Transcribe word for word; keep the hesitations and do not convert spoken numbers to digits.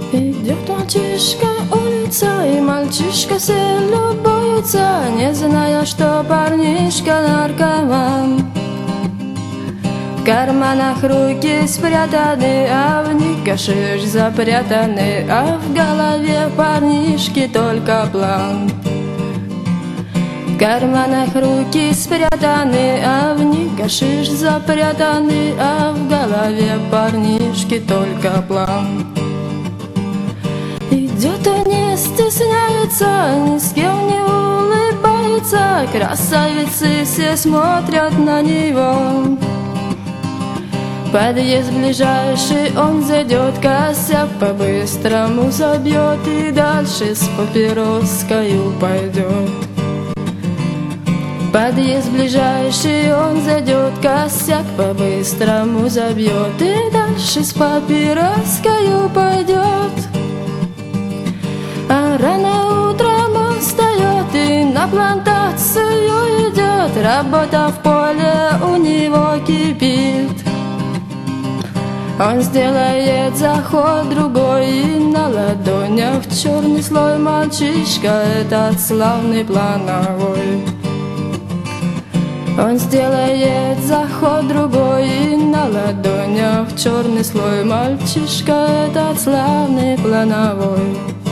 Идет мальчишка улицей, мальчишка все любуются, не зная, что парнишка наркоман. В карманах руки спрятаны, а в них гашиш запрятаны, а в голове парнишки только план. В карманах руки спрятаны, а в них гашиш запрятаны, а в голове парнишки только план. Идет и не стесняется, ни с кем не улыбается, красавицы все смотрят на него. Подъезд ближайший он зайдет, косяк по-быстрому забьет и дальше с папироскою пойдет. Подъезд ближайший он зайдет, косяк по-быстрому забьет и дальше с папироскою пойдет. А рано утром он встает и на плантацию идет, работа в поле у него кипит. Он сделает заход другой, и на ладонях черный слой мальчишка этот славный плановой. Он сделает заход другой, и на ладонях черный слой мальчишка этот славный плановой.